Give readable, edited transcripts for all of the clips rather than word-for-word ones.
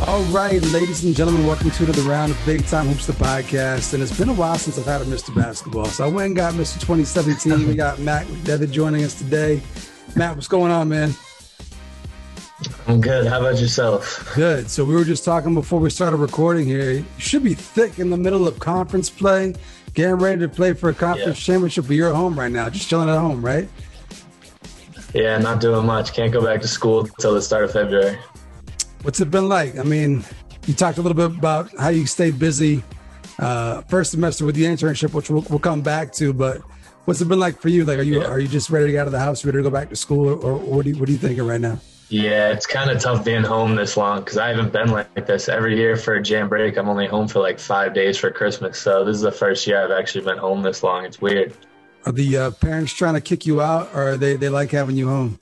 All right, ladies and gentlemen, welcome to the round of Big Time Hoops, the podcast. And it's been a while since I've had a Mr. Basketball. So I went and got Mr. 2017. We got Matt McDevitt joining us today. Matt, what's going on, man? I'm good. How about yourself? Good. So we were just talking before we started recording here. You should be thick in the middle of conference play, getting ready to play for a conference championship, but you're at home right now, just chilling at home, right? Yeah, not doing much. Can't go back to school until the start of February. What's it been like? I mean, you talked a little bit about how you stayed busy first semester with the internship, which we'll come back to, but what's it been like for you? Like, are you just ready to get out of the house, ready to go back to school, or what are you thinking right now? Yeah, it's kind of tough being home this long because I haven't been like this. Every year for jam break, I'm only home for like 5 days for Christmas. So this is the first year I've actually been home this long. It's weird. Are the parents trying to kick you out, or they like having you home?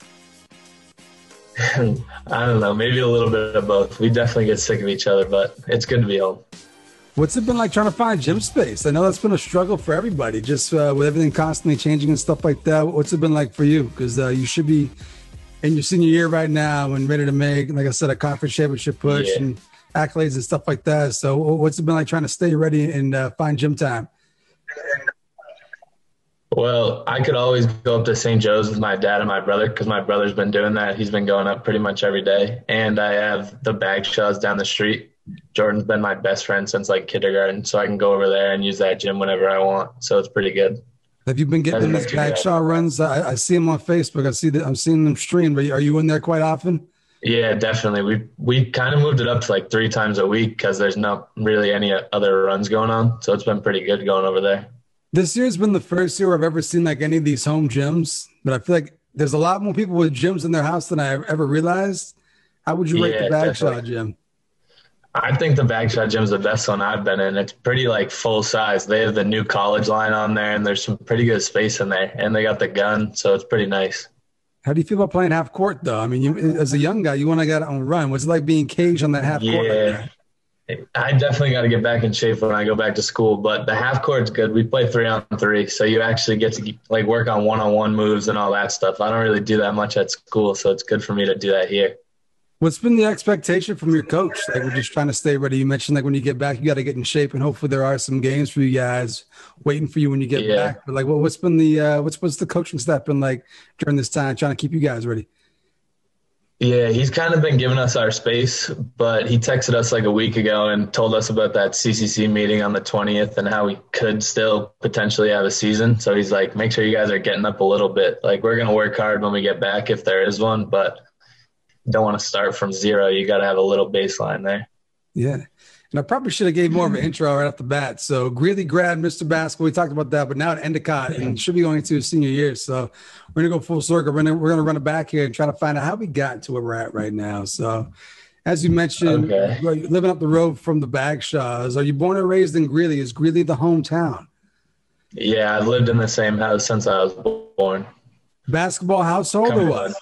I don't know, maybe a little bit of both. We definitely get sick of each other, but it's good to be home. What's it been like trying to find gym space? I know that's been a struggle for everybody, just with everything constantly changing and stuff like that. What's it been like for you? Because you should be in your senior year right now and ready to make, like I said, a conference championship push and accolades and stuff like that. So what's it been like trying to stay ready and find gym time? Well, I could always go up to St. Joe's with my dad and my brother because my brother's been doing that. He's been going up pretty much every day. And I have the Bagshaws down the street. Jordan's been my best friend since like kindergarten, so I can go over there and use that gym whenever I want. So it's pretty good. Have you been getting these Bagshaw runs? I see them on Facebook. I'm seeing them stream. But are you in there quite often? Yeah, definitely. We kind of moved it up to like 3 times a week because there's not really any other runs going on. So it's been pretty good going over there. This year's been the first year I've ever seen like any of these home gyms, but I feel like there's a lot more people with gyms in their house than I ever realized. How would you rate the Bagshaw gym? I think the Bagshaw gym is the best one I've been in. It's pretty like full size. They have the new college line on there, and there's some pretty good space in there, and they got the gun, so it's pretty nice. How do you feel about playing half court though? I mean, as a young guy, you want to get on run. What's it like being caged on that half court? Yeah. I definitely got to get back in shape when I go back to school, but the half court's good. We play 3-on-3, so you actually get to like work on one-on-one moves and all that stuff. I don't really do that much at school, so it's good for me to do that here. What's been the expectation from your coach? Like, we're just trying to stay ready. You mentioned like when you get back, you got to get in shape, and hopefully there are some games for you guys waiting for you when you get back. But like, what's been the what's the coaching staff been like during this time, trying to keep you guys ready? Yeah, he's kind of been giving us our space, but he texted us like a week ago and told us about that CCC meeting on the 20th and how we could still potentially have a season. So he's like, make sure you guys are getting up a little bit. Like, we're going to work hard when we get back if there is one, but don't want to start from zero. You got to have a little baseline there. Yeah. And I probably should have gave more of an intro right off the bat. So Greeley grad, Mr. Basketball, we talked about that, but now at Endicott and should be going into his senior year. So we're going to go full circle. We're going to run it back here and try to find out how we got to where we're at right now. So as you mentioned, living up the road from the Bagshaws, are you born and raised in Greeley? Is Greeley the hometown? Yeah, I've lived in the same house since I was born. Basketball household or what?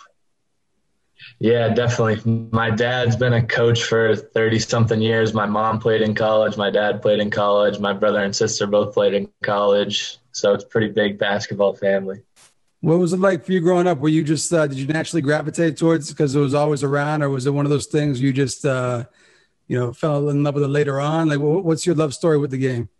Yeah, definitely. My dad's been a coach for 30-something years. My mom played in college. My dad played in college. My brother and sister both played in college. So it's a pretty big basketball family. What was it like for you growing up? Were you just did you naturally gravitate towards it because it was always around, or was it one of those things you just fell in love with it later on? Like, what's your love story with the game?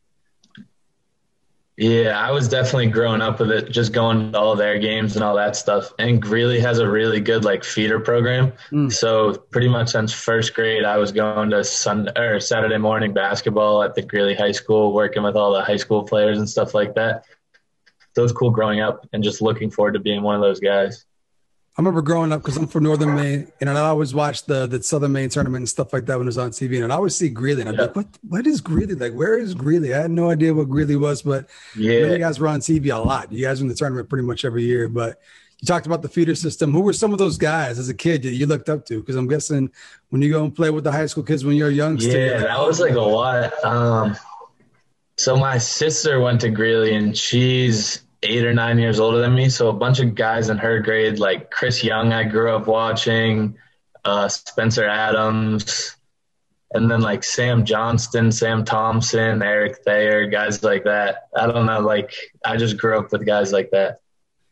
Yeah, I was definitely growing up with it, just going to all their games and all that stuff. And Greeley has a really good like feeder program. So pretty much since first grade, I was going to Saturday morning basketball at the Greeley High School, working with all the high school players and stuff like that. So it was cool growing up and just looking forward to being one of those guys. I remember growing up because I'm from Northern Maine, and I always watched the Southern Maine tournament and stuff like that when it was on TV. And I always see Greeley, and I'd be like, what is Greeley? Like, where is Greeley? I had no idea what Greeley was, but you guys were on TV a lot. You guys were in the tournament pretty much every year. But you talked about the feeder system. Who were some of those guys as a kid that you looked up to? Because I'm guessing when you go and play with the high school kids when you're a youngster. Yeah, that was like a lot. So my sister went to Greeley, and she's 8 or 9 years older than me. So a bunch of guys in her grade, like Chris Young, I grew up watching, Spencer Adams, and then like Sam Johnston, Sam Thompson, Eric Thayer, guys like that. I don't know. Like, I just grew up with guys like that.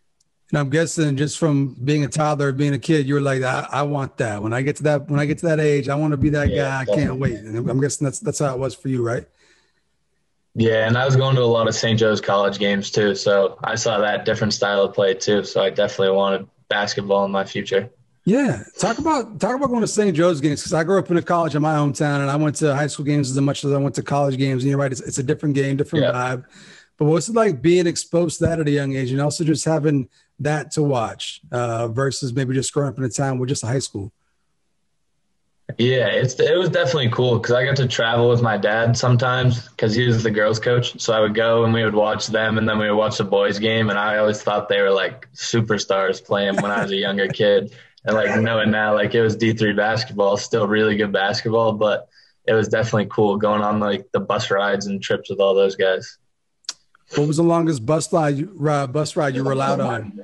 And I'm guessing just from being a toddler, being a kid, you were like, I want that. When I get to that age, I want to be that Yeah, guy. I can't definitely. wait. And I'm guessing that's how it was for you, right? Yeah, and I was going to a lot of St. Joe's college games too, so I saw that different style of play too. So I definitely wanted basketball in my future. Yeah. Talk about going to St. Joe's games because I grew up in a college in my hometown and I went to high school games as much as I went to college games. And you're right, it's a different game, different Yeah. vibe. But what's it like being exposed to that at a young age and also just having that to watch versus maybe just growing up in a town with just a high school? Yeah, it was definitely cool because I got to travel with my dad sometimes because he was the girls' coach. So I would go and we would watch them, and then we would watch the boys' game. And I always thought they were like superstars playing when I was a younger kid. And like knowing now, like it was D3 basketball, still really good basketball, but it was definitely cool going on like the bus rides and trips with all those guys. What was the longest bus ride you were allowed on?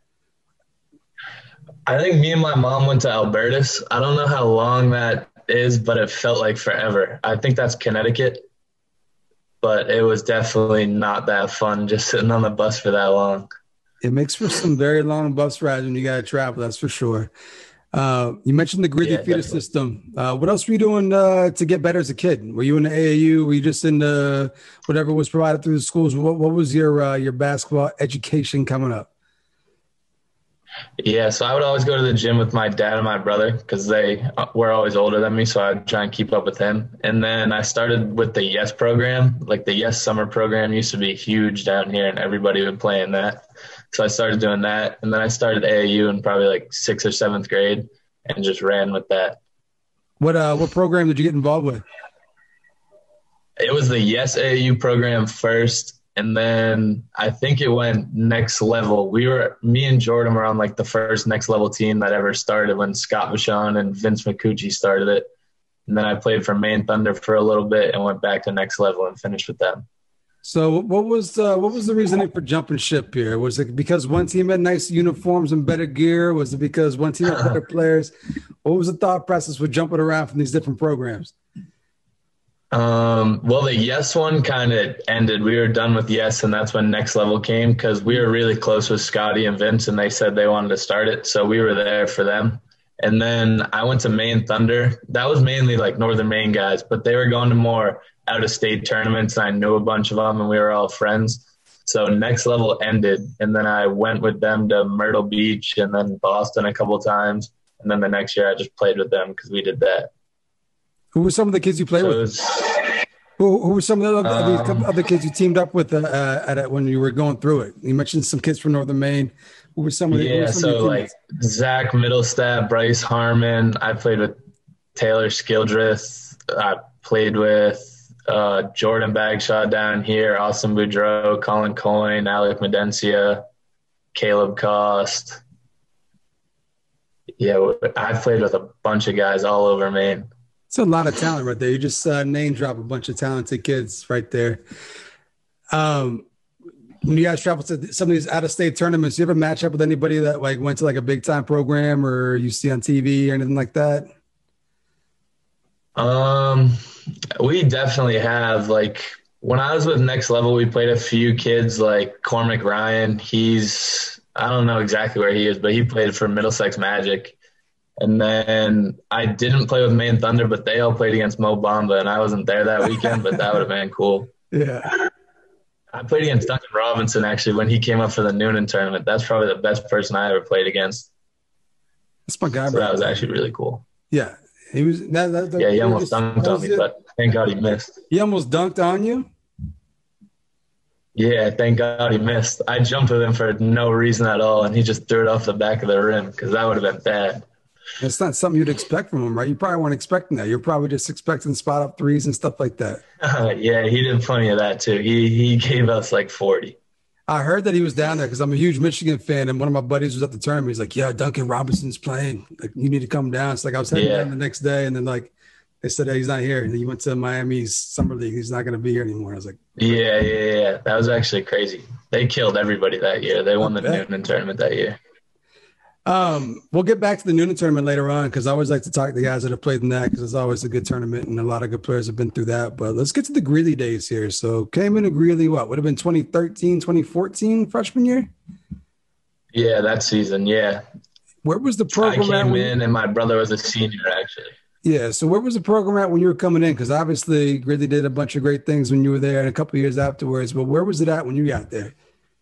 I think me and my mom went to Albertus. I don't know how long that is, but it felt like forever. I think that's Connecticut, but it was definitely not that fun just sitting on the bus for that long. It makes for some very long bus rides when you got to travel, that's for sure. You mentioned the Greeley Yeah, feeder definitely. system. What else were you doing to get better as a kid? Were you in the AAU? Were you just in the whatever was provided through the schools? What was your basketball education coming up? Yeah, so I would always go to the gym with my dad and my brother because they were always older than me, so I'd try and keep up with him. And then I started with the Yes program. Like the Yes summer program used to be huge down here, and everybody would play in that. So I started doing that, and then I started AAU in probably like sixth or seventh grade, and just ran with that. What program did you get involved with? It was the Yes AAU program first, and then I think it went next level. Me and Jordan were on like the first next level team that ever started when Scott Vachon and Vince McCucci started it. And then I played for Maine Thunder for a little bit and went back to next level and finished with them. So what was the reasoning for jumping ship here? Was it because one team had nice uniforms and better gear? Was it because one team had better players? What was the thought process with jumping around from these different programs? Well, the Yes one kind of ended. We were done with Yes, and that's when Next Level came because we were really close with Scotty and Vince, and they said they wanted to start it, so we were there for them. And then I went to Maine Thunder. That was mainly like Northern Maine guys, but they were going to more out of state tournaments, and I knew a bunch of them, and we were all friends. So Next Level ended, and then I went with them to Myrtle Beach and then Boston a couple times, and then the next year I just played with them because we did that. Who were some of the kids you played So it with? was. Who were some of these couple Um, other kids you teamed up with when you were going through it? You mentioned some kids from Northern Maine. Who were Yeah, some of your so like teammates? Zach Middlestat, Bryce Harmon. I played with Taylor Skildreth. I played with Jordan Bagshaw down here, Austin Boudreau, Colin Coyne, Alec Medencia, Caleb Cost. Yeah, I played with a bunch of guys all over Maine. It's a lot of talent right there. You just name drop a bunch of talented kids right there. Um, when you guys travel to some of these out of state tournaments, you ever match up with anybody that like went to like a big time program or you see on TV or anything like that? Um, we definitely have like when I was with Next Level, we played a few kids like Cormac Ryan. I don't know exactly where he is, but he played for Middlesex Magic. And then I didn't play with Maine Thunder, but they all played against Mo Bamba, and I wasn't there that weekend, but that would have been cool. Yeah, I played against Duncan Robinson actually when he came up for the Noonan tournament. That's probably the best person I ever played against. that's my guy So that right was there. actually really cool. Yeah, he was Yeah, he almost dunked that on was me, it. but thank God he missed. He almost dunked on you. Yeah, thank God he missed. I jumped with him for no reason at all, and he just threw it off the back of the rim because that would have been bad. It's not something you'd expect from him, right? You probably weren't expecting that. You're probably just expecting spot up threes and stuff like that. Yeah, he did plenty of that too. He gave us like 40. I heard that he was down there because I'm a huge Michigan fan, and one of my buddies was at the tournament. He's like, "Yeah, Duncan Robinson's playing. Like, you need to come down." It's like I was heading down Yeah. the next day, and then like they said, "Hey, he's not here." And then he went to Miami's summer league. He's not going to be here anymore. I was like, Yeah. That was actually crazy. They killed everybody that year. They "I won the bet." Noonan tournament that year. We'll get back to the Noonan tournament later on because I always like to talk to the guys that have played in that because it's always a good tournament and a lot of good players have been through that. But let's get to the Greeley days here. So came into Greeley, what would have been 2013, 2014 freshman year? Yeah, that season. Yeah. Where was the I program at came when? in and my brother was a senior actually. Yeah, so where was the program at when you were coming in? Because obviously Gridley did a bunch of great things when you were there, and a couple of years afterwards. But where was it at when you got there?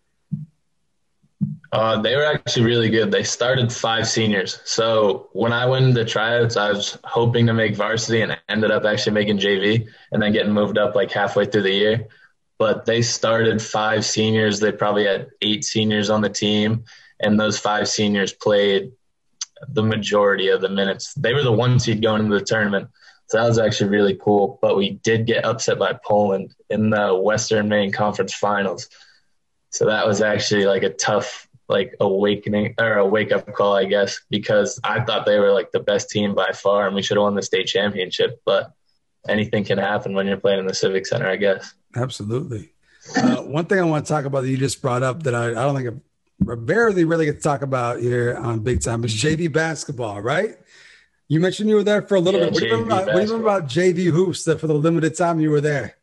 They were actually really good. They started five seniors. So when I went into tryouts, I was hoping to make varsity and ended up actually making JV and then getting moved up like halfway through the year. But they started five seniors. They probably had eight seniors on the team, and those five seniors played the majority of the minutes. They were the one seed going into the tournament. So that was actually really cool. But we did get upset by Poland in the Western Maine Conference Finals. So that was actually like a tough like awakening or a wake up call, I guess, because I thought they were like the best team by far and we should have won the state championship. But anything can happen when you're playing in the Civic Center, I guess. Absolutely. One thing I want to talk about that you just brought up that I don't think I barely really get to talk about here on Big Time is JV basketball, right? You mentioned you were there for a little bit. What do you remember about JV hoops for the limited time you were there?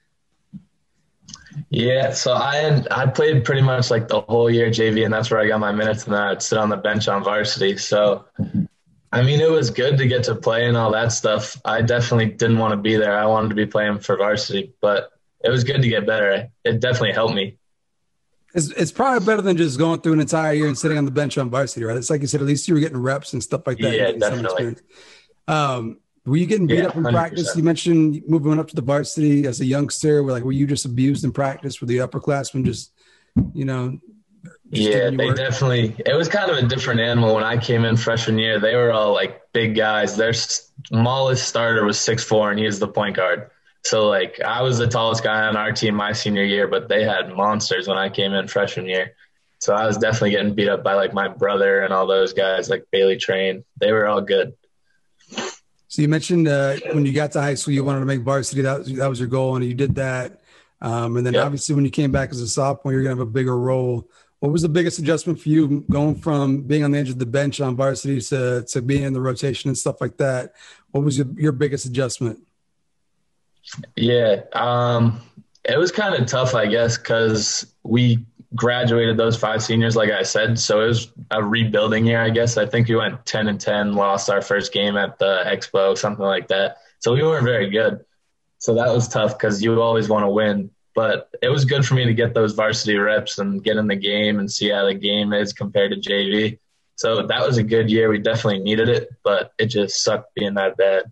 Yeah, so I played pretty much like the whole year JV, and that's where I got my minutes, and then I'd sit on the bench on varsity. So, I mean, it was good to get to play and all that stuff. I definitely didn't want to be there. I wanted to be playing for varsity, but it was good to get better. It definitely helped me. It's probably better than just going through an entire year and sitting on the bench on varsity, right? It's like you said, at least you were getting reps and stuff like that. Yeah, definitely. Were you getting beat up in 100%. practice? You mentioned moving up to the varsity as a youngster. Were you just abused in practice? Were the upperclassmen just, Yeah, they definitely – it was kind of a different animal when I came in freshman year. They were all, like, big guys. Their smallest starter was 6'4", and he was the point guard. So, like, I was the tallest guy on our team my senior year, but they had monsters when I came in freshman year. So I was definitely getting beat up by, like, my brother and all those guys, like Bailey Train. They were all good. So you mentioned when you got to high school, you wanted to make varsity. That was your goal, and you did that. And then obviously when you came back as a sophomore, you're going to have a bigger role. What was the biggest adjustment for you going from being on the edge of the bench on varsity to being in the rotation and stuff like that? What was your biggest adjustment? Yeah, it was kind of tough, I guess, because we graduated those five seniors, like I said. So it was a rebuilding year, I guess. I think we went 10-10, lost our first game at the Expo, something like that. So we weren't very good. So that was tough because you always want to win. But it was good for me to get those varsity reps and get in the game and see how the game is compared to JV. So that was a good year. We definitely needed it, but it just sucked being that bad.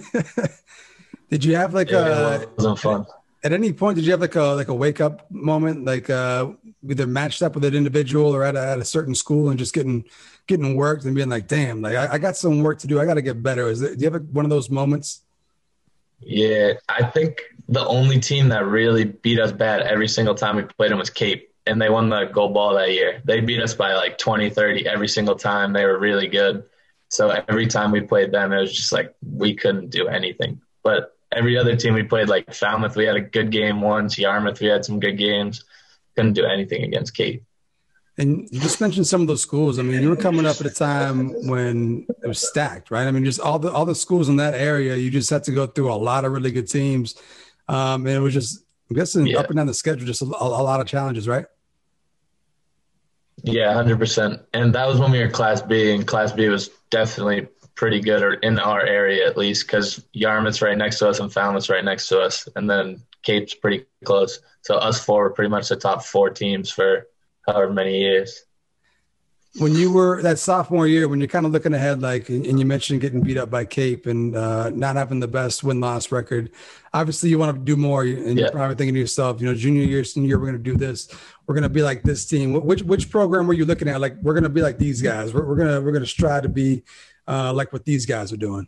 Did you have it wasn't fun. At any point, did you have like a wake up moment, like either matched up with an individual or at a certain school and just getting worked and being like, damn, like I got some work to do. I got to get better. Do you have one of those moments? Yeah, I think the only team that really beat us bad every single time we played them was Cape, and they won the gold ball that year. They beat us by like 20, 30 every single time. They were really good. So every time we played them, it was just like we couldn't do anything. But every other team we played, like Falmouth, we had a good game once. Yarmouth, we had some good games. Couldn't do anything against Cape. And you just mentioned some of those schools. I mean, you were coming up at a time when it was stacked, right? I mean, just all the schools in that area, you just had to go through a lot of really good teams. And it was just, I'm guessing, up and down the schedule, just a lot of challenges, right? Yeah, 100%. And that was when we were Class B, and Class B was definitely pretty good, or in our area at least, because Yarmouth's right next to us and Falmouth's right next to us, and then Cape's pretty close. So us four were pretty much the top four teams for however many years. When you were that sophomore year, when you're kind of looking ahead, like, and you mentioned getting beat up by Cape and not having the best win-loss record, obviously you want to do more, and you're probably thinking to yourself, junior year, senior year, we're going to do this. We're going to be like this team. Which program were you looking at? Like, we're going to be like these guys. We're going to strive to be like what these guys are doing.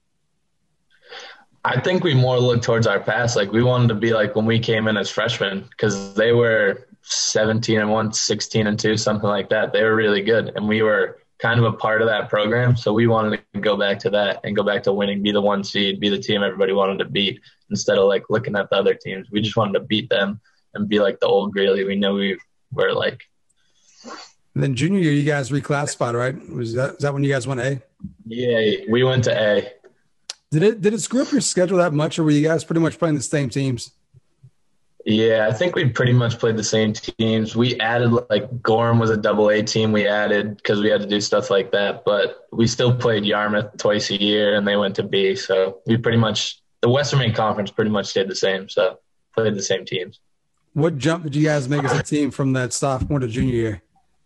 I think we more look towards our past. Like, we wanted to be like when we came in as freshmen, because they were 17-1, 16-2, something like that. They were really good, and we were kind of a part of that program. So we wanted to go back to that and go back to winning, be the one seed, be the team everybody wanted to beat, instead of like looking at the other teams. We just wanted to beat them and be like the old Greeley we know we were like. And then junior year, you guys reclassified, right? Is that when you guys went A? Yeah, we went to A. Did it screw up your schedule that much, or were you guys pretty much playing the same teams? Yeah, I think we pretty much played the same teams. We added like Gorham was a double A team we added because we had to do stuff like that. But we still played Yarmouth twice a year and they went to B. So we pretty much, the Western Maine Conference pretty much stayed the same. So played the same teams. What jump did you guys make as a team from that sophomore to junior year?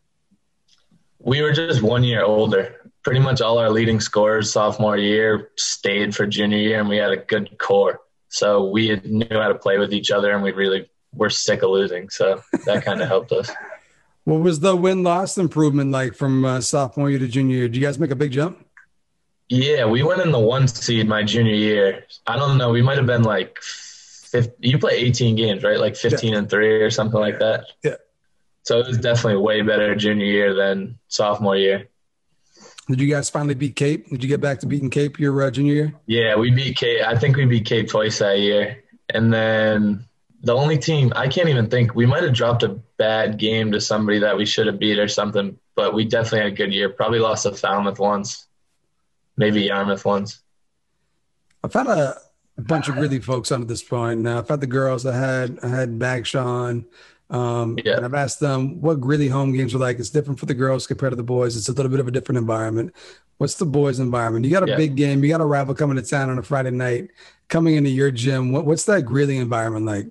We were just 1 year older. Pretty much all our leading scorers sophomore year stayed for junior year, and we had a good core. So we knew how to play with each other, and we really were sick of losing. So that kind of helped us. What was the win-loss improvement like from sophomore year to junior year? Did you guys make a big jump? Yeah, we went in the 1 seed my junior year. I don't know. We might have been like 50, you play 18 games, right? Like 15-3 or something like that. Yeah. So it was definitely way better junior year than sophomore year. Did you guys finally beat Cape? Did you get back to beating Cape your junior year? Yeah, we beat Cape. I think we beat Cape twice that year. And then the only team, I can't even think, we might have dropped a bad game to somebody that we should have beat or something, but we definitely had a good year. Probably lost to Falmouth once, maybe Yarmouth once. I've had a bunch of Greeley folks on at this point. Now, I've had the girls. I had Bagshawn. And I've asked them what Greeley home games were like. It's different for the girls compared to the boys. It's a little bit of a different environment. What's the boys' environment? You got a big game. You got a rival coming to town on a Friday night, coming into your gym. What's that Greeley environment like?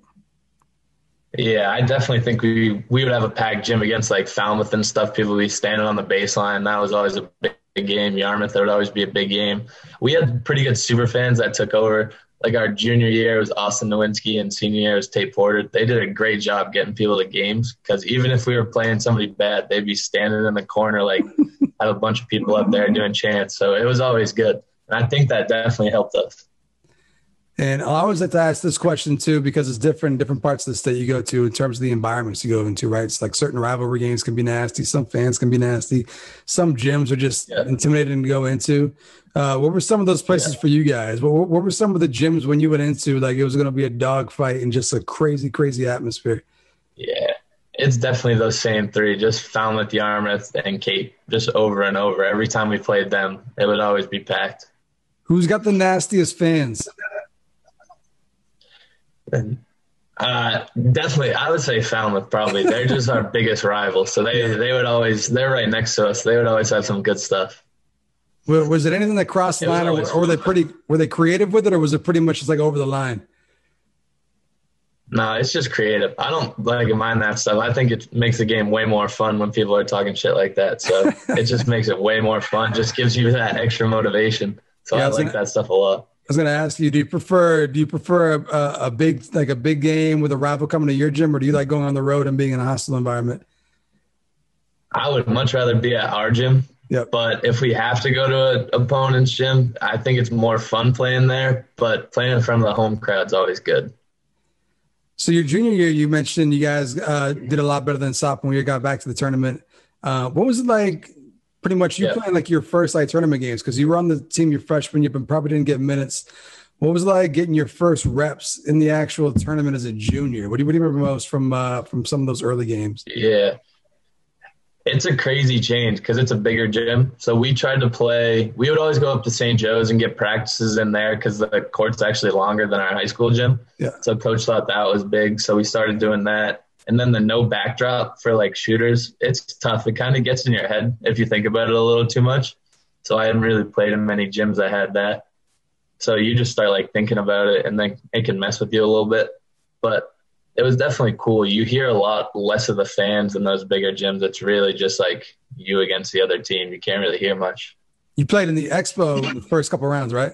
Yeah, I definitely think we would have a packed gym against like Falmouth and stuff. People would be standing on the baseline. That was always a big game. Yarmouth, there would always be a big game. We had pretty good super fans that took over. Like our junior year was Austin Nowinski and senior year was Tate Porter. They did a great job getting people to games because even if we were playing somebody bad, they'd be standing in the corner, like have a bunch of people up there doing chants. So it was always good. And I think that definitely helped us. And I always like to ask this question too, because it's different parts of the state you go to in terms of the environments you go into, right? It's like certain rivalry games can be nasty. Some fans can be nasty. Some gyms are just intimidating to go into. What were some of those places for you guys? What were some of the gyms when you went into, like it was going to be a dogfight and just a crazy, crazy atmosphere? Yeah, it's definitely those same three, just Falmouth, Yarmouth, and Cape, just over and over. Every time we played them, it would always be packed. Who's got the nastiest fans? Definitely, I would say Falmouth probably. They're just our biggest rival. So they would always, they're right next to us. They would always have some good stuff. Was it anything that crossed the line, or were they creative with it, or was it pretty much just like over the line? No, it's just creative. I don't mind that stuff. I think it makes the game way more fun when people are talking shit like that. So it just makes it way more fun. Just gives you that extra motivation. So I like that stuff a lot. I was going to ask you, do you prefer a big game with a rival coming to your gym, or do you like going on the road and being in a hostile environment? I would much rather be at our gym. Yep. But if we have to go to an opponent's gym, I think it's more fun playing there. But playing in front of the home crowd's always good. So your junior year, you mentioned you guys did a lot better than sophomore year, got back to the tournament. What was it like? Pretty much you playing like your first tournament games, because you were on the team your freshman year, but probably didn't get minutes. What was it like getting your first reps in the actual tournament as a junior? What do you remember most from some of those early games? Yeah. It's a crazy change because it's a bigger gym. So we tried to play – we would always go up to St. Joe's and get practices in there because the court's actually longer than our high school gym. Yeah. So coach thought that was big. So we started doing that. And then the no backdrop for, like, shooters, it's tough. It kind of gets in your head if you think about it a little too much. So I hadn't really played in many gyms that had that. So you just start, like, thinking about it, and then it can mess with you a little bit. But – it was definitely cool. You hear a lot less of the fans in those bigger gyms. It's really just like you against the other team. You can't really hear much. You played in the Expo in the first couple rounds, right?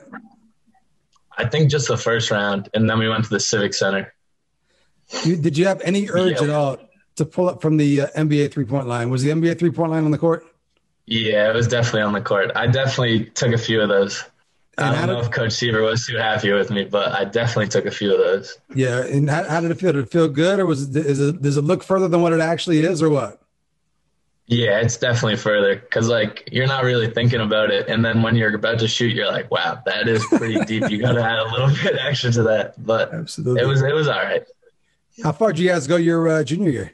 I think just the first round, and then we went to the Civic Center. Did you have any urge at all to pull up from the NBA three-point line? Was the NBA three-point line on the court? Yeah, it was definitely on the court. I definitely took a few of those. I don't know if Coach Seaver was too happy with me, but I definitely took a few of those. Yeah, and how did it feel? Did it feel good, or does it look further than what it actually is, or what? Yeah, it's definitely further because, like, you're not really thinking about it, and then when you're about to shoot, you're like, wow, that is pretty deep. You got to add a little bit extra to that, but absolutely, it was all right. How far did you guys go your junior year?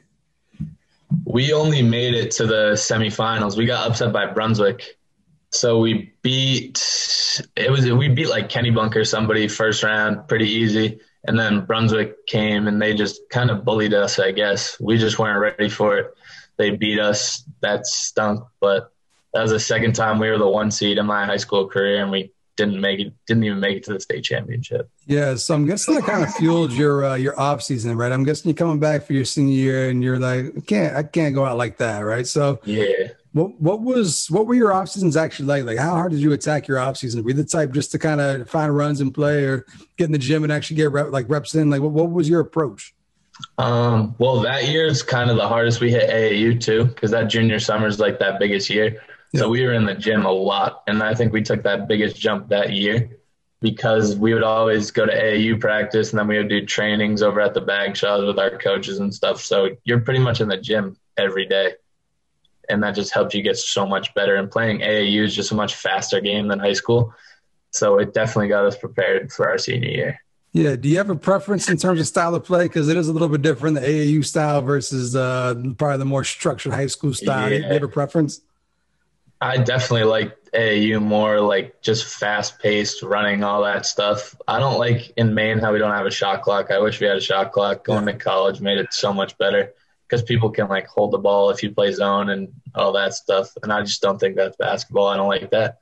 We only made it to the semifinals. We got upset by Brunswick. So we beat like Kennebunk or somebody first round, pretty easy. And then Brunswick came and they just kind of bullied us, I guess. We just weren't ready for it. They beat us. That stunk. But that was the second time we were the 1 seed in my high school career, and we didn't even make it to the state championship. Yeah, so I'm guessing that kind of fueled your off season, right? I'm guessing you're coming back for your senior year, and you're like, I can't go out like that, right? So yeah, what were your off seasons actually like? Like, how hard did you attack your off season? Were you the type just to kind of find runs and play, or get in the gym and actually get reps in? Like, what was your approach? Well, that year is kind of the hardest. We hit AAU too, because that junior summer is like that biggest year. So we were in the gym a lot, and I think we took that biggest jump that year because we would always go to AAU practice, and then we would do trainings over at the bag shops with our coaches and stuff. So you're pretty much in the gym every day, and that just helped you get so much better. And playing AAU is just a much faster game than high school, so it definitely got us prepared for our senior year. Yeah. Do you have a preference in terms of style of play? Because it is a little bit different, the AAU style versus probably the more structured high school style. Yeah. Do you have a preference? I definitely like AAU more, like just fast-paced, running, all that stuff. I don't like in Maine how we don't have a shot clock. I wish we had a shot clock. Going to college made it so much better because people can like hold the ball if you play zone and all that stuff. And I just don't think that's basketball. I don't like that.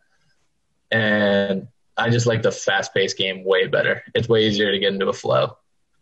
And I just like the fast-paced game way better. It's way easier to get into a flow.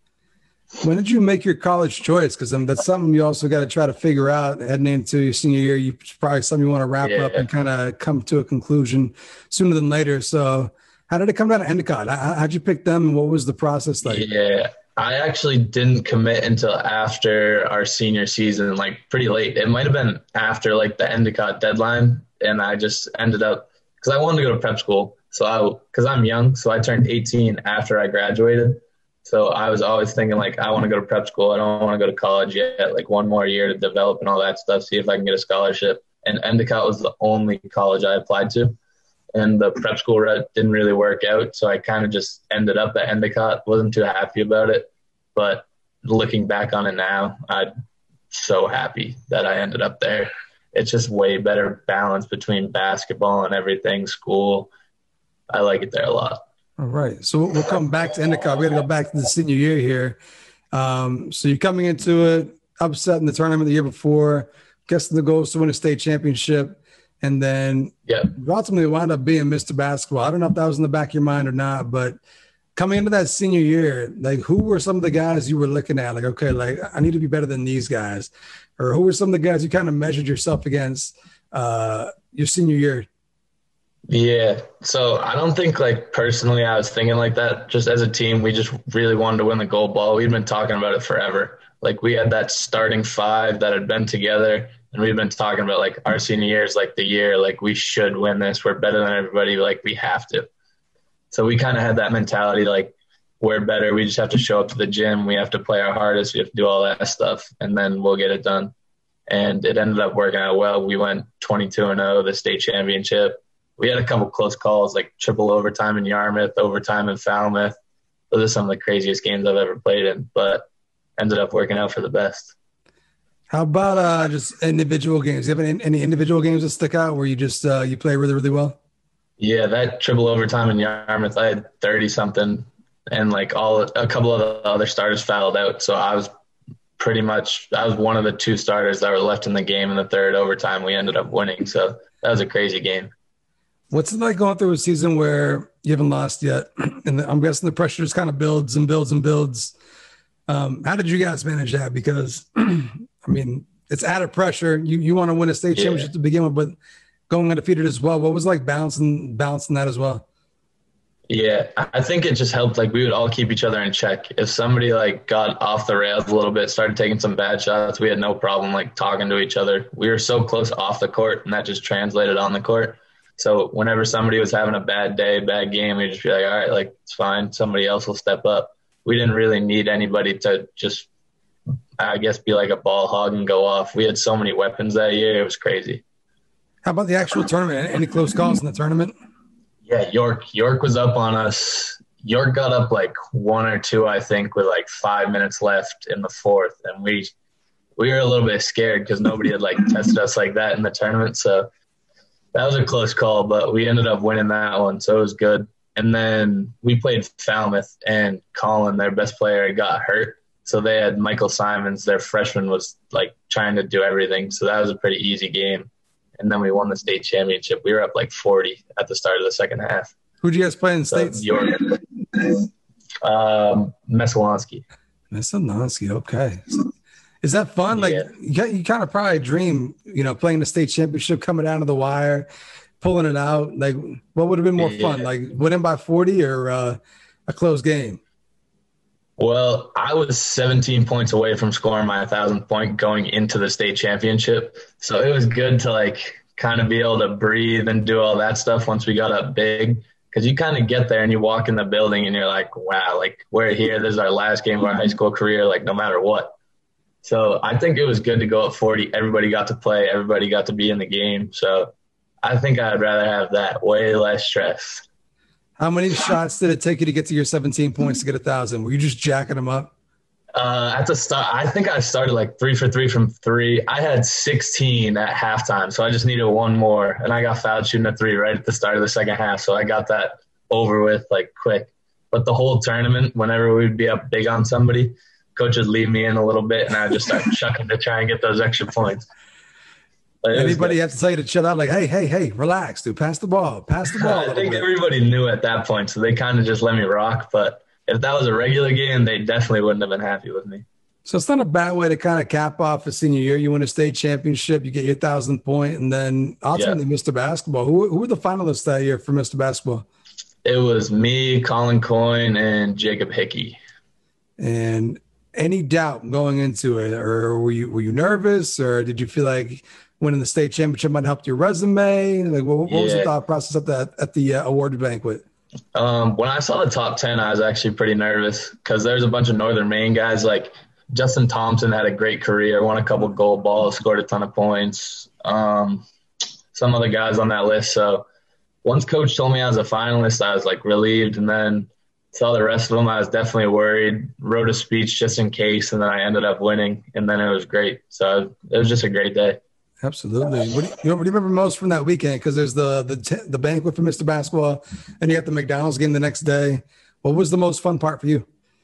When did you make your college choice? Because that's something you also got to try to figure out heading into your senior year. You probably something you want to wrap up and kind of come to a conclusion sooner than later. So how did it come down to Endicott? How'd you pick them? And what was the process like? Yeah, I actually didn't commit until after our senior season, like pretty late. It might have been after like the Endicott deadline. And I just ended up, because I wanted to go to prep school. So because I'm young, so I turned 18 after I graduated. So I was always thinking, like, I want to go to prep school. I don't want to go to college yet, like one more year to develop and all that stuff, see if I can get a scholarship. And Endicott was the only college I applied to. And the prep school route didn't really work out. So I kind of just ended up at Endicott. Wasn't too happy about it. But looking back on it now, I'm so happy that I ended up there. It's just way better balance between basketball and everything, school. I like it there a lot. All right. So we'll come back to Endicott. We got to go back to the senior year here. So you're coming into it, upset in the tournament the year before, guessing the goal is to win a state championship. And then you ultimately wound up being Mr. Basketball. I don't know if that was in the back of your mind or not, but coming into that senior year, like who were some of the guys you were looking at? Like, okay, like I need to be better than these guys. Or who were some of the guys you kind of measured yourself against your senior year? Yeah. So I don't think like personally I was thinking like that. Just as a team, we just really wanted to win the gold ball. We'd been talking about it forever. Like we had that starting five that had been together, and we've been talking about like our senior year is like the year, like we should win this. We're better than everybody. Like we have to. So we kind of had that mentality, like we're better. We just have to show up to the gym. We have to play our hardest. We have to do all that stuff, and then we'll get it done. And it ended up working out well. We went 22-0, the state championship. We had a couple close calls, like triple overtime in Yarmouth, overtime in Falmouth. Those are some of the craziest games I've ever played in, but ended up working out for the best. How about just individual games? Do you have any individual games that stick out where you just you play really, really well? Yeah, that triple overtime in Yarmouth, I had 30-something, and like a couple of the other starters fouled out. So I was one of the two starters that were left in the game in the third overtime. We ended up winning. So that was a crazy game. What's it like going through a season where you haven't lost yet? And I'm guessing the pressure just kind of builds and builds and builds. How did you guys manage that? Because, I mean, it's added pressure. You want to win a state championship to begin with, but going undefeated as well. What was like balancing that as well? Yeah, I think it just helped. Like we would all keep each other in check. If somebody like got off the rails a little bit, started taking some bad shots, we had no problem like talking to each other. We were so close off the court, and that just translated on the court. So whenever somebody was having a bad day, bad game, we'd just be like, all right, like it's fine. Somebody else will step up. We didn't really need anybody to just, I guess, be like a ball hog and go off. We had so many weapons that year. It was crazy. How about the actual tournament? Any close calls in the tournament? Yeah, York was up on us. York got up like 1 or 2, I think, with like 5 minutes left in the fourth. And we were a little bit scared because nobody had like tested us like that in the tournament. So that was a close call, but we ended up winning that one. So it was good. And then we played Falmouth, and Colin, their best player, got hurt. So they had Michael Simons, their freshman, was like trying to do everything. So that was a pretty easy game. And then we won the state championship. We were up like 40 at the start of the second half. Who'd you guys play in the States? York. Messalonski. Messalonski, okay. So, is that fun? Like you kind of probably dream, playing the state championship, coming down to the wire, pulling it out. Like, what would have been more fun? Like winning by 40 or a close game? Well, I was 17 points away from scoring my 1,000th point going into the state championship. So it was good to like kind of be able to breathe and do all that stuff once we got up big. Because you kind of get there and you walk in the building and you're like, wow, like we're here. This is our last game of our high school career, like no matter what. So I think it was good to go at 40. Everybody got to play. Everybody got to be in the game. So I think I'd rather have that, way less stress. How many shots did it take you to get to your 17 points to get 1,000? Were you just jacking them up? At the start, I think I started like 3 for 3 from 3. I had 16 at halftime, so I just needed one more, and I got fouled shooting a 3 right at the start of the second half, so I got that over with like quick. But the whole tournament, whenever we'd be up big on somebody, coach would leave me in a little bit, and I'd just start chucking to try and get those extra points. Anybody have to tell you to chill out? Like, hey, relax, dude. Pass the ball. I think everybody knew at that point, so they kind of just let me rock. But if that was a regular game, they definitely wouldn't have been happy with me. So it's not a bad way to kind of cap off a senior year. You win a state championship, you get your 1,000th point, and then ultimately Mr. Basketball. Who were the finalists that year for Mr. Basketball? It was me, Colin Coyne, and Jacob Hickey. And any doubt going into it, or were you nervous, or did you feel like winning the state championship might help your resume? Like, what was the thought process at the award banquet? When I saw the top 10, I was actually pretty nervous because there's a bunch of Northern Maine guys. Like Justin Thompson had a great career, won a couple gold balls, scored a ton of points. Some other guys on that list. So once coach told me I was a finalist, I was like relieved. And then saw the rest of them, I was definitely worried. Wrote a speech just in case, and then I ended up winning. And then it was great. So it was just a great day. Absolutely. What do you remember most from that weekend? Because there's the banquet for Mr. Basketball, and you got the McDonald's game the next day. What was the most fun part for you?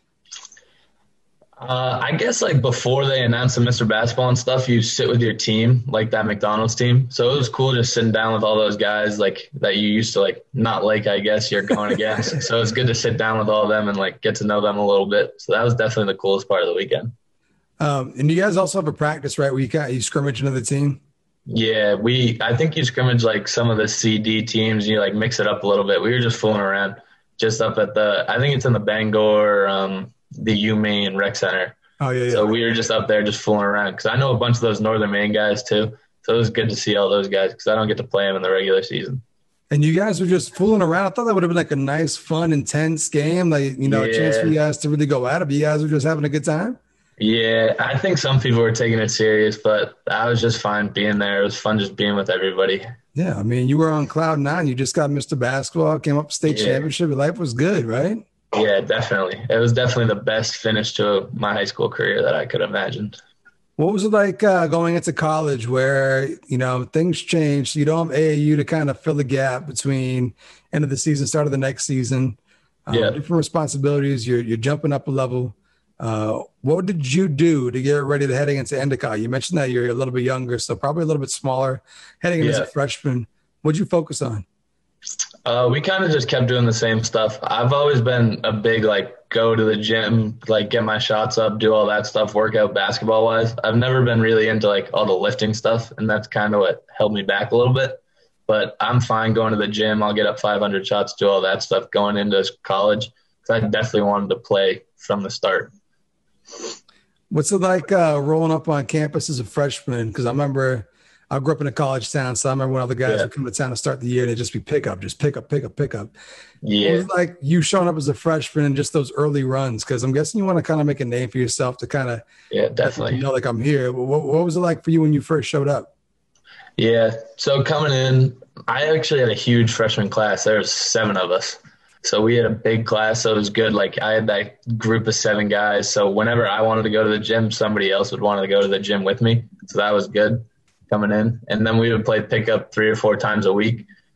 I guess like before they announced the Mr. Basketball and stuff, you sit with your team, like that McDonald's team. So it was cool just sitting down with all those guys like that you used to like not like, I guess you're going against. So it's good to sit down with all of them and like get to know them a little bit. So that was definitely the coolest part of the weekend. And you guys also have a practice, right, where you scrimmage another team? Yeah, I think you scrimmage like some of the CD teams and you like mix it up a little bit. We were just fooling around just up at I think it's in the Bangor, the UMaine Rec Center. Oh, yeah. So we were just up there just fooling around because I know a bunch of those Northern Maine guys too. So it was good to see all those guys because I don't get to play them in the regular season. And you guys were just fooling around. I thought that would have been like a nice, fun, intense game. Like, a chance for you guys to really go at it. But you guys were just having a good time? Yeah, I think some people were taking it serious, but I was just fine being there. It was fun just being with everybody. Yeah, I mean, you were on cloud nine. You just got Mr. Basketball, came up state championship. Your life was good, right? Yeah, definitely. It was definitely the best finish to my high school career that I could have imagined. What was it like going into college where, things changed? You don't have AAU to kind of fill the gap between end of the season, start of the next season. Different responsibilities. You're jumping up a level. What did you do to get ready to heading into Endicott? You mentioned that you're a little bit younger, so probably a little bit smaller heading in as a freshman. What'd you focus on? We kind of just kept doing the same stuff. I've always been a big, go to the gym, get my shots up, do all that stuff, work out basketball wise. I've never been really into all the lifting stuff. And that's kind of what held me back a little bit, but I'm fine going to the gym. I'll get up 500 shots, do all that stuff going into college. Cause I definitely wanted to play from the start. What's it like rolling up on campus as a freshman? Because I remember I grew up in a college town, so I remember when other guys would come to town to start the year, they'd just be pick up. Yeah. What was it like you showing up as a freshman and just those early runs? Because I'm guessing you want to kind of make a name for yourself to kind of definitely I'm here. What was it like for you when you first showed up? Yeah, so coming in, I actually had a huge freshman class. There was 7 of us. So we had a big class, so it was good. I had that group of 7 guys. So whenever I wanted to go to the gym, somebody else would want to go to the gym with me. So that was good coming in. And then we would play pickup 3 or 4 times a week.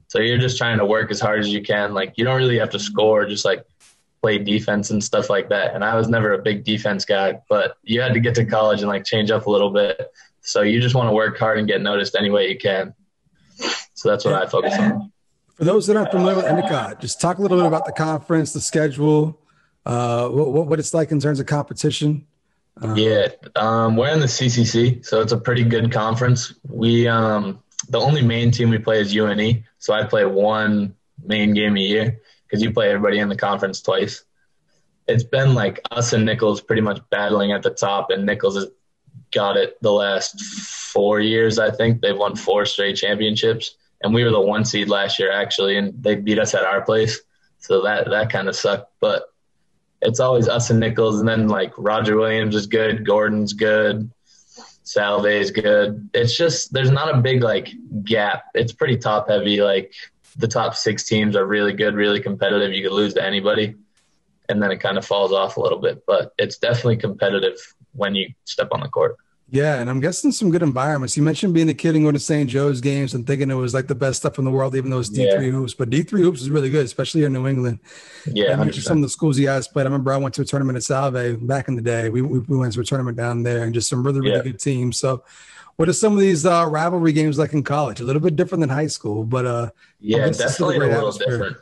So you're just trying to work as hard as you can. Like, you don't really have to score, just like play defense and stuff like that. And I was never a big defense guy, but you had to get to college and like change up a little bit. So you just want to work hard and get noticed any way you can. So that's what I focus on. For those that aren't familiar with Endicott, just talk a little bit about the conference, the schedule, what it's like in terms of competition. We're in the CCC, so it's a pretty good conference. We the only main team we play is UNE, so I play one main game a year because you play everybody in the conference twice. It's been like us and Nichols pretty much battling at the top, and Nichols has got it the last 4 years, I think. They've won 4 straight championships, and we were the 1 seed last year, actually, and they beat us at our place, so that kind of sucked. But it's always us and Nichols, and then, like, Roger Williams is good, Gordon's good, Salve's good. It's just there's not a big, like, gap. It's pretty top-heavy. Like, the top 6 teams are really good, really competitive. You could lose to anybody, and then it kind of falls off a little bit. But it's definitely competitive when you step on the court. Yeah, and I'm guessing some good environments. You mentioned being a kid and going to St. Joe's games and thinking it was like the best stuff in the world, even though it's D3 hoops. But D3 hoops is really good, especially in New England. Yeah, I mentioned some of the schools you guys played. I remember I went to a tournament at Salve back in the day. We went to a tournament down there and just some really, really good teams. So what are some of these rivalry games like in college? A little bit different than high school, but definitely a little different.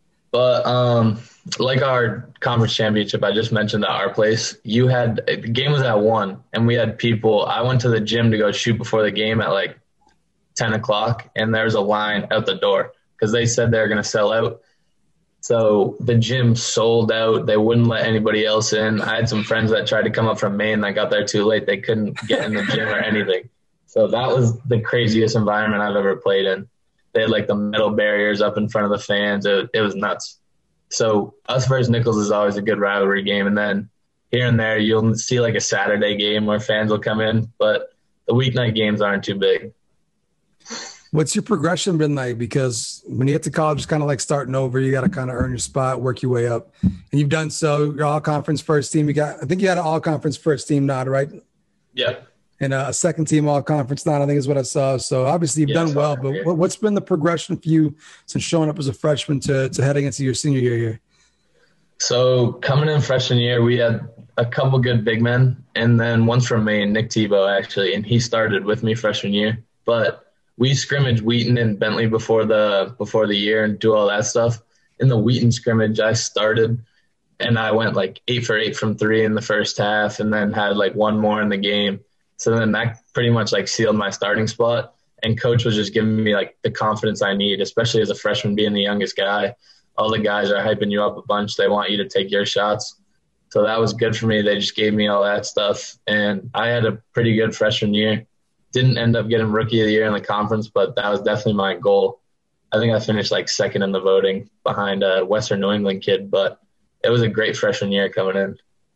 But like our conference championship, I just mentioned at our place, the game was at 1, and we had people. I went to the gym to go shoot before the game at like 10 o'clock, and there's a line out the door because they said they were going to sell out. So the gym sold out. They wouldn't let anybody else in. I had some friends that tried to come up from Maine that got there too late. They couldn't get in the gym or anything. So that was the craziest environment I've ever played in. They had like the metal barriers up in front of the fans. It was nuts. So us versus Nichols is always a good rivalry game. And then here and there, you'll see like a Saturday game where fans will come in, but the weeknight games aren't too big. What's your progression been like? Because when you get to college, it's kind of like starting over. You got to kind of earn your spot, work your way up. And you've done so. You're all-conference first team. I think you had an all-conference first team nod, right? Yeah. And a second team all-conference nod, I think is what I saw. So obviously you've done well. But what's been the progression for you since showing up as a freshman to heading into your senior year here? So coming in freshman year, we had a couple good big men. And then one's from Maine, Nick Tebow, actually. And he started with me freshman year. But we scrimmaged Wheaton and Bentley before the year and do all that stuff. In the Wheaton scrimmage, I started and I went like 8 for 8 from 3 in the first half, and then had like one more in the game. So then that pretty much like sealed my starting spot. And coach was just giving me like the confidence I need, especially as a freshman being the youngest guy. All the guys are hyping you up a bunch. They want you to take your shots. So that was good for me. They just gave me all that stuff. And I had a pretty good freshman year. Didn't end up getting rookie of the year in the conference, but that was definitely my goal. I think I finished like second in the voting behind a Western New England kid, but it was a great freshman year coming in.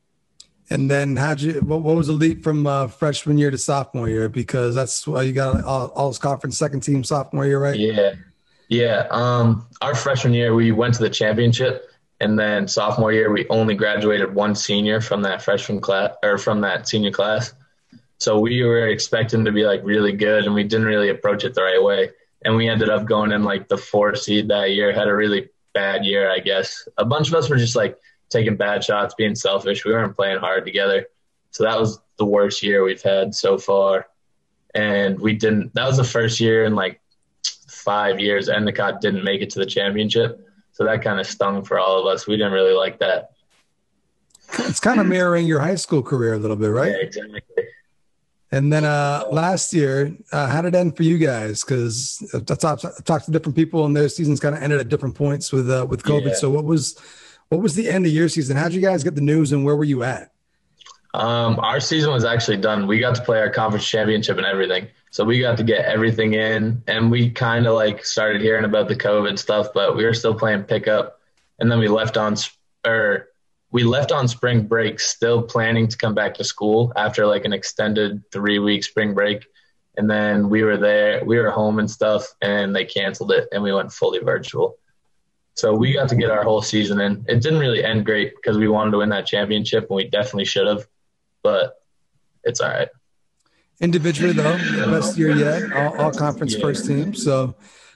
And then what was the leap from freshman year to sophomore year? Because that's why you got all conference second team sophomore year, right? Yeah. Our freshman year, we went to the championship, and then sophomore year, we only graduated one senior from that freshman class or from that senior class. So we were expecting to be like really good, and we didn't really approach it the right way. And we ended up going in like the 4th seed that year, had a really bad year, I guess. A bunch of us were just like taking bad shots, being selfish. We weren't playing hard together. So that was the worst year we've had so far. And that was the first year in like 5 years Endicott didn't make it to the championship. So that kind of stung for all of us. We didn't really like that. It's kind of mirroring your high school career a little bit, right? Yeah, exactly. And then last year, how did it end for you guys? Because I talked to different people, and their seasons kind of ended at different points with COVID. Yeah. So what was the end of your season? How'd you guys get the news, and where were you at? Our season was actually done. We got to play our conference championship and everything. So we got to get everything in, and we kind of like started hearing about the COVID stuff, but we were still playing pickup. And then we left on spring break, still planning to come back to school after like an extended 3-week spring break. And then we were home and stuff, and they canceled it, and we went fully virtual. So we got to get our whole season in. It didn't really end great because we wanted to win that championship, and we definitely should have, but it's all right. Individually, though, the best year yet, all conference first team. So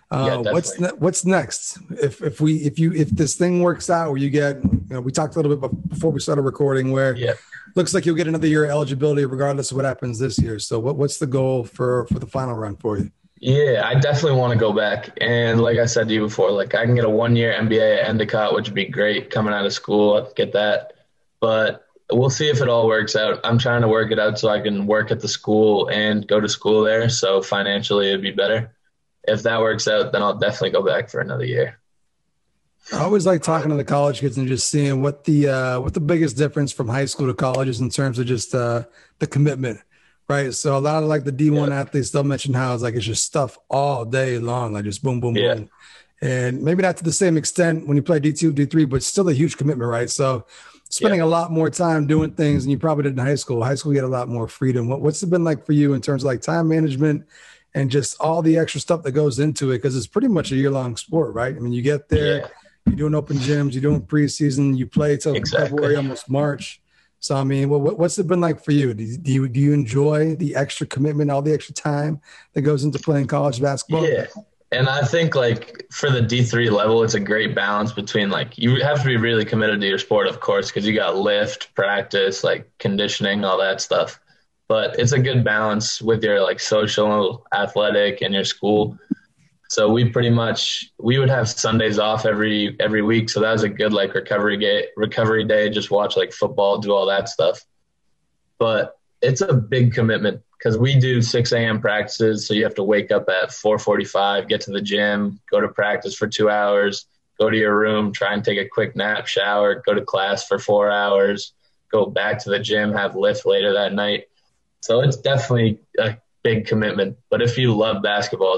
Yeah, definitely. What's next? If this thing works out, where you get, we talked a little bit before we started recording, where looks like you'll get another year of eligibility regardless of what happens this year. So what's the goal for the final run for you? Yeah, I definitely want to go back. And like I said to you before, like I can get a 1-year MBA at Endicott, which would be great coming out of school. I'd get that. But we'll see if it all works out. I'm trying to work it out so I can work at the school and go to school there. So financially it'd be better. If that works out, then I'll definitely go back for another year. I always like talking to the college kids and just seeing what the biggest difference from high school to college is in terms of just the commitment, right? So a lot of like the D1 athletes, they'll mention how it's like it's just stuff all day long, like just boom, boom, boom. And maybe not to the same extent when you play D2, D3, but still a huge commitment, right? So spending a lot more time doing things than you probably did in high school. High school, you get a lot more freedom. What's it been like for you in terms of like time management and just all the extra stuff that goes into it? Because it's pretty much a year-long sport, right? I mean, you get there, you're doing open gyms, you're doing preseason, you play till February, almost March. So, I mean, what's it been like for you? Do you enjoy the extra commitment, all the extra time that goes into playing college basketball? Yeah. And I think like for the D3 level, it's a great balance between like, you have to be really committed to your sport, of course, because you got lift, practice, like conditioning, all that stuff. But it's a good balance with your like social, athletic, and your school. So we would have Sundays off every week. So that was a good like recovery day, just watch like football, do all that stuff. But it's a big commitment because we do 6 a.m. practices. So you have to wake up at 4:45, get to the gym, go to practice for 2 hours, go to your room, try and take a quick nap, shower, go to class for 4 hours, go back to the gym, have lift later that night. So it's definitely a big commitment. But if you love basketball,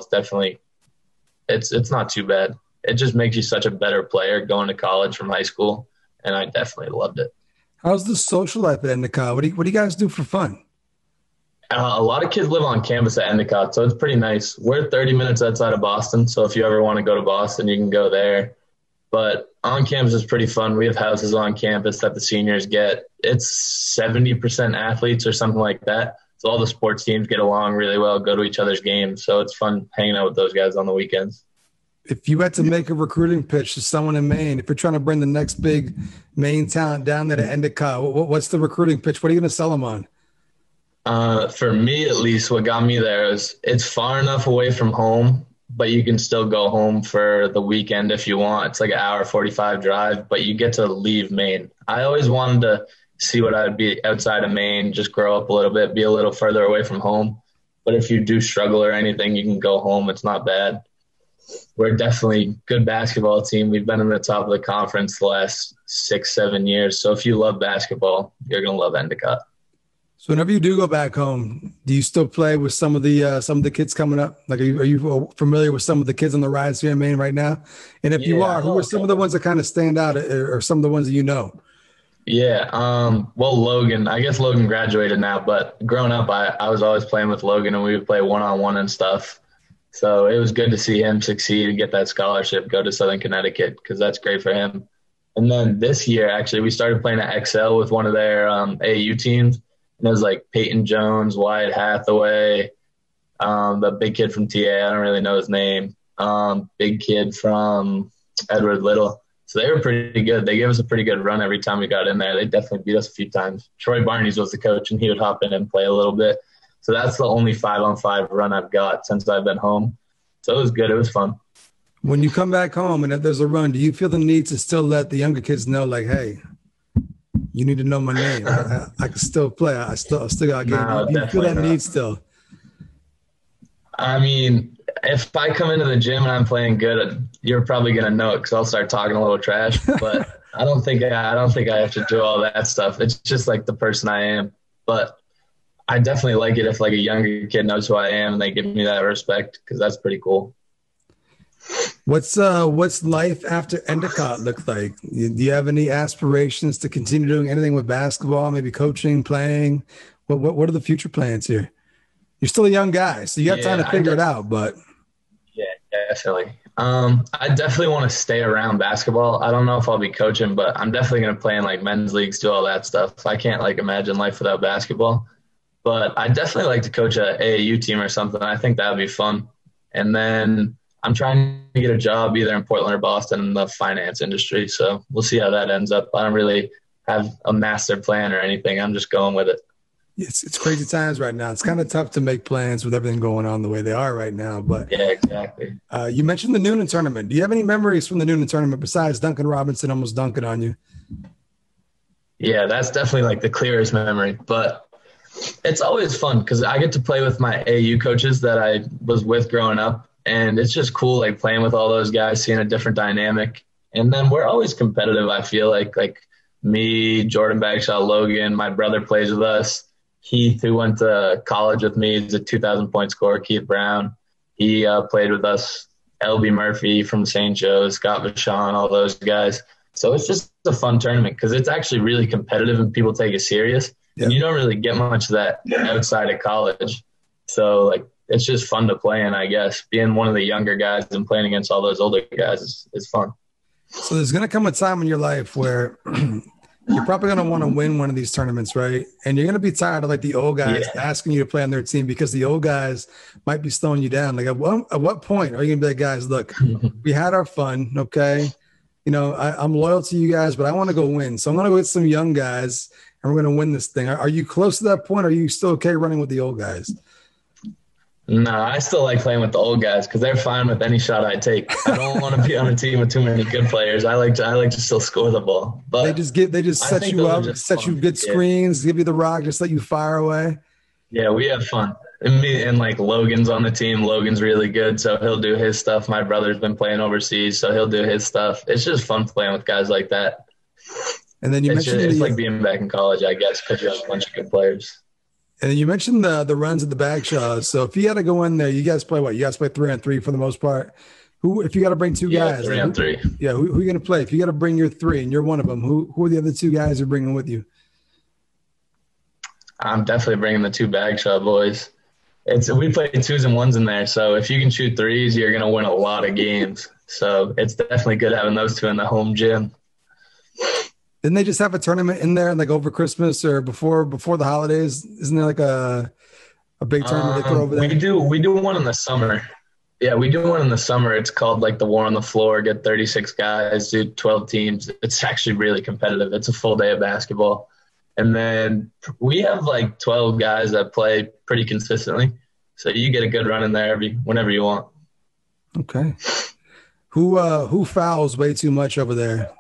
it's not too bad. It just makes you such a better player going to college from high school. And I definitely loved it. How's the social life at Endicott? What do you guys do for fun? A lot of kids live on campus at Endicott, so it's pretty nice. We're 30 minutes outside of Boston, so if you ever want to go to Boston, you can go there. But on campus is pretty fun. We have houses on campus that the seniors get. It's 70% athletes or something like that. So all the sports teams get along really well, go to each other's games. So it's fun hanging out with those guys on the weekends. If you had to make a recruiting pitch to someone in Maine, if you're trying to bring the next big Maine talent down there to Endicott, what's the recruiting pitch? What are you going to sell them on? For me, at least, what got me there is it's far enough away from home, but you can still go home for the weekend if you want. It's like an hour 45 drive, but you get to leave Maine. I always wanted to see what I'd be outside of Maine, just grow up a little bit, be a little further away from home. But if you do struggle or anything, you can go home. It's not bad. We're definitely a good basketball team. We've been in the top of the conference the last 6-7 years. So if you love basketball, you're going to love Endicott. So whenever you do go back home, do you still play with some of the kids coming up? Like, are you familiar with some of the kids on the rise here in Maine right now? And if you are, who are some of the ones that kind of stand out, or some of the ones that you know? Yeah. Well, Logan. I guess Logan graduated now, but growing up, I was always playing with Logan, and we would play one-on-one and stuff. So it was good to see him succeed and get that scholarship, go to Southern Connecticut, because that's great for him. And then this year, actually, we started playing at XL with one of their AAU teams. And it was like Peyton Jones, Wyatt Hathaway, the big kid from TA. I don't really know his name. Big kid from Edward Little. So they were pretty good. They gave us a pretty good run every time we got in there. They definitely beat us a few times. Troy Barneys was the coach, and he would hop in and play a little bit. So that's the only 5-on-5 run I've got since I've been home. So it was good. It was fun. When you come back home and if there's a run, do you feel the need to still let the younger kids know, like, hey, you need to know my name. I can still play. I still got game. No, you feel that need still? I mean, if I come into the gym and I'm playing good, you're probably gonna know it because I'll start talking a little trash. But I don't think I have to do all that stuff. It's just like the person I am. But I definitely like it if like a younger kid knows who I am and they give me that respect because that's pretty cool. What's life after Endicott look like? Do you have any aspirations to continue doing anything with basketball, maybe coaching, playing? What are the future plans here? You're still a young guy, so you got time to figure it out. But yeah, definitely. I definitely want to stay around basketball. I don't know if I'll be coaching, but I'm definitely going to play in like men's leagues, do all that stuff. I can't like imagine life without basketball. But I definitely like to coach a AAU team or something. I think that would be fun. And then I'm trying to get a job either in Portland or Boston in the finance industry. So we'll see how that ends up. I don't really have a master plan or anything. I'm just going with it. It's crazy times right now. It's kind of tough to make plans with everything going on the way they are right now. But yeah, exactly. You mentioned the Noonan tournament. Do you have any memories from the Noonan tournament besides Duncan Robinson almost dunking on you? Yeah, that's definitely like the clearest memory. But it's always fun because I get to play with my AU coaches that I was with growing up. And it's just cool, like playing with all those guys, seeing a different dynamic. And then we're always competitive, I feel like me, Jordan Bagshaw, Logan, my brother plays with us. Heath, who went to college with me, is a 2,000-point scorer, Keith Brown. He played with us. LB Murphy from St. Joe's, Scott Vachon, all those guys. So it's just a fun tournament because it's actually really competitive and people take it serious. Yeah. And you don't really get much of that outside of college. So, like, it's just fun to play in, I guess. Being one of the younger guys and playing against all those older guys is fun. So there's going to come a time in your life where you're probably going to want to win one of these tournaments, right? And you're going to be tired of like the old guys asking you to play on their team because the old guys might be slowing you down. Like at what point are you going to be like, guys, look, we had our fun, okay? You know, I'm loyal to you guys, but I want to go win. So I'm going to go get some young guys and we're going to win this thing. Are you close to that point? Or are you still okay running with the old guys? No, I still like playing with the old guys because they're fine with any shot I take. I don't want to be on a team with too many good players. I like to still score the ball. But they just set you up, set you good screens, give you the rock, just let you fire away. Yeah, we have fun. And like Logan's on the team. Logan's really good, so he'll do his stuff. My brother's been playing overseas, so he'll do his stuff. It's just fun playing with guys like that. And then it's like being back in college, I guess, because you have a bunch of good players. And you mentioned the runs at the Bagshaws. So if you had to go in there, you guys play what? You guys play 3-on-3 for the most part. If you got to bring two guys, 3-on-3. Yeah, who are you going to play? If you got to bring your three and you're one of them, who are the other two guys you're bringing with you? I'm definitely bringing the two Bagshaw boys. We play 2s and 1s in there, so if you can shoot 3s, you're going to win a lot of games. So it's definitely good having those two in the home gym. Didn't they just have a tournament in there like over Christmas or before the holidays? Isn't there like a big tournament they throw over there? We do one in the summer. Yeah, we do one in the summer. It's called like the War on the Floor. Get 36 guys, do 12 teams. It's actually really competitive. It's a full day of basketball. And then we have like 12 guys that play pretty consistently. So you get a good run in there whenever you want. Okay. Who fouls way too much over there?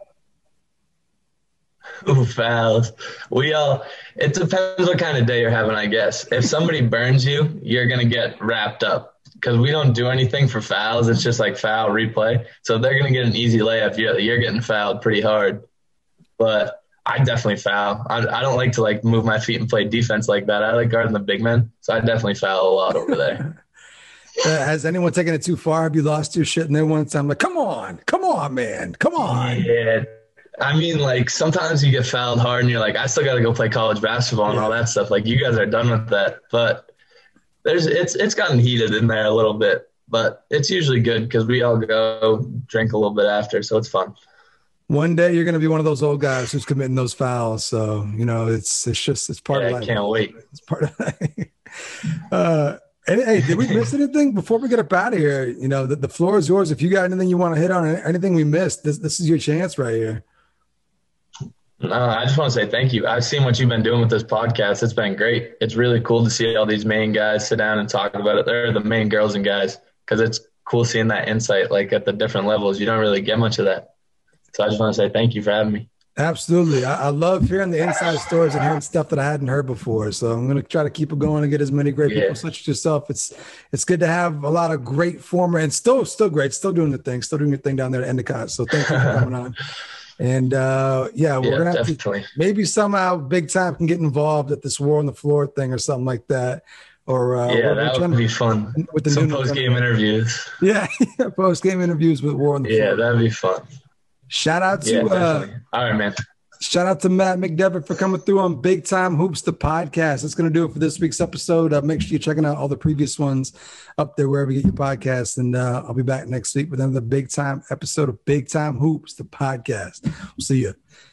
Who fouls? It depends what kind of day you're having, I guess. If somebody burns you, you're going to get wrapped up because we don't do anything for fouls. It's just like foul replay. So they're going to get an easy layup. You're getting fouled pretty hard. But I definitely foul. I don't like to like move my feet and play defense like that. I like guarding the big men. So I definitely foul a lot over there. Has anyone taken it too far? Have you lost your shit in there one time? Like, come on, man, come on. Yeah. I mean, like, sometimes you get fouled hard and you're like, I still got to go play college basketball and all that stuff. Like, you guys are done with that. But it's gotten heated in there a little bit. But it's usually good because we all go drink a little bit after, so it's fun. One day you're going to be one of those old guys who's committing those fouls. So, you know, it's part of life. I can't wait. It's part of life. Hey, did we miss anything before we get up out of here? You know, the floor is yours. If you got anything you want to hit on, anything we missed, this is your chance right here. I just want to say thank you. I've seen what you've been doing with this podcast. It's been great. It's really cool to see all these main guys sit down and talk about it. They're the main girls and guys because it's cool seeing that insight like at the different levels. You don't really get much of that. So I just want to say thank you for having me. Absolutely. I love hearing the inside stories and hearing stuff that I hadn't heard before. So I'm going to try to keep it going and get as many great people such as yourself. It's good to have a lot of great former and still great, still doing your thing down there at Endicott. So thank you for coming on. And we're going to have to maybe somehow Big Time can get involved at this War on the Floor thing or something like that. Or that would be fun. With some post-game interviews. Yeah, post-game interviews with War on the Floor. Yeah, that'd be fun. Shout out to all right, man. Shout out to Matt McDevitt for coming through on Big Time Hoops, the podcast. That's going to do it for this week's episode. Make sure you're checking out all the previous ones up there wherever you get your podcasts. And I'll be back next week with another Big Time episode of Big Time Hoops, the podcast. We'll see you.